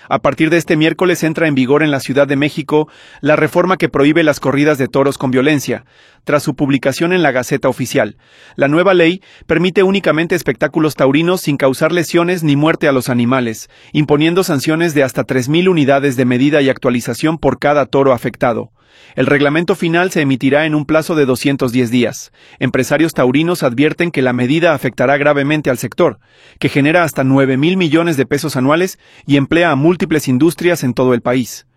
A partir de este miércoles entra en vigor en la Ciudad de México la reforma que prohíbe las corridas de toros con violencia, tras su publicación en la Gaceta Oficial. La nueva ley permite únicamente espectáculos taurinos sin causar lesiones ni muerte a los animales, imponiendo sanciones de hasta 3.000 unidades de medida y actualización por cada toro afectado. El reglamento final se emitirá en un plazo de 210 días. Empresarios taurinos advierten que la medida afectará gravemente al sector, que genera hasta 9.000 millones de pesos anuales y emplea a múltiples industrias en todo el país.